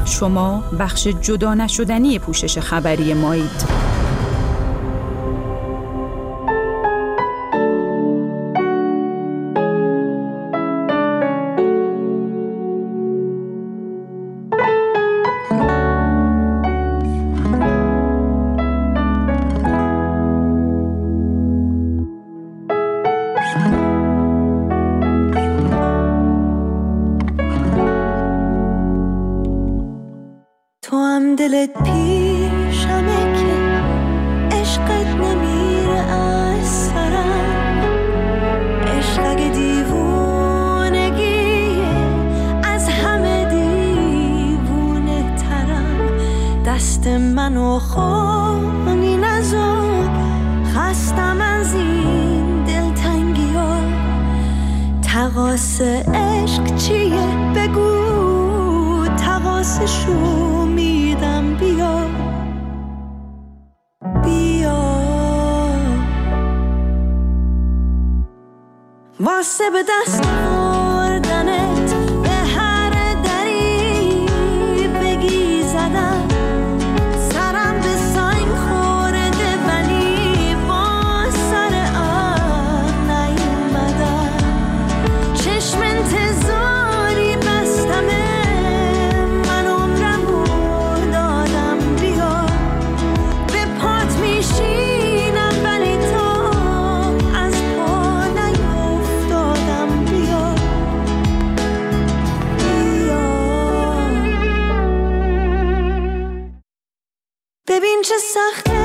شما بخش جدا نشدنی پوشش خبری مایید. تو هم دلت پیشمه که عشقت نمیره از سرم، عشق اگه دیوونگیه از همه دیوونه ترم. دست منو خونی نذار، خستم از این دلتنگی ها. تقاس عشق چیه بگو، تقاسشو میدم. بیا بیا واسه به دست آوردنت به هر دری بگی زدم. سرم به سنگ خورده ولی با سر عقل نیومدم. چشم انتظاری بستمه، ببین چه سخته